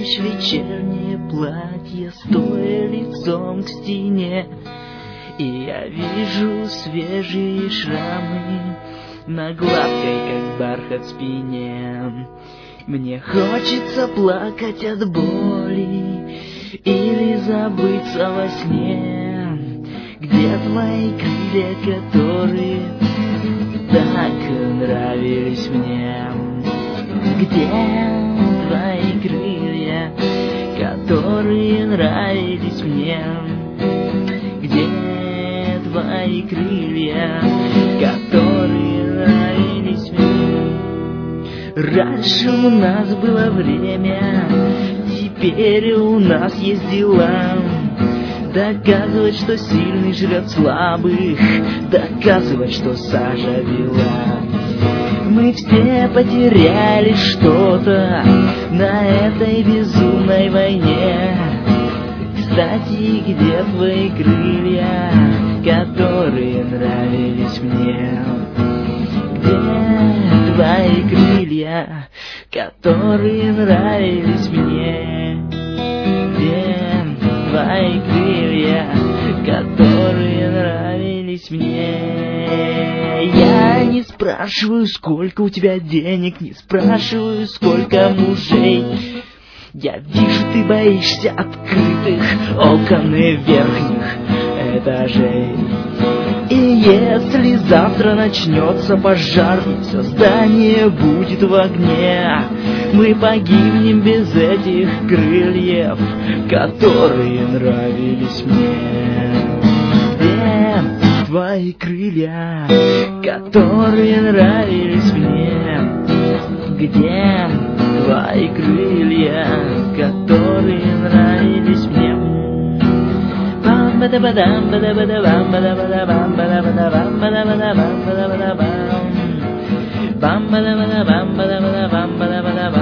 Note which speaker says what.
Speaker 1: ночь вечернее платье, стоя лицом к стене, и я вижу свежие шрамы на гладкой, как бархат, спине. Мне хочется плакать от боли или забыться во сне. Где твои крылья, которые так нравились мне? Где твои крылья, которые нравились мне? Где твои крылья, которые нравились мне? Раньше у нас было время, теперь у нас есть дела. Доказывать, что сильный жрет слабых, доказывать, что сажа бела. Мы все потеряли что-то на этой безумной войне. Кстати, где твои крылья, которые нравились мне? Где твои крылья, которые нравились мне? Где твои крылья, которые нравились мне? Я не спрашиваю, сколько у тебя денег, не спрашиваю, сколько мужей. Я вижу, ты боишься открытых окон и верхних этажей. И если завтра начнется пожар, и все здание будет в огне, мы погибнем без этих крыльев, которые нравились мне. Где твои крылья, которые нравились мне? Где твои крылья, которые нравились мне? Бам-бада-бадам, бада-бада-бам, бада-бада-бам, бада-бада-бам, бада-бада-бам, бада-бада-бам. Бам-бада-бада-бам, бада-бада-бам, бада-бада-бам.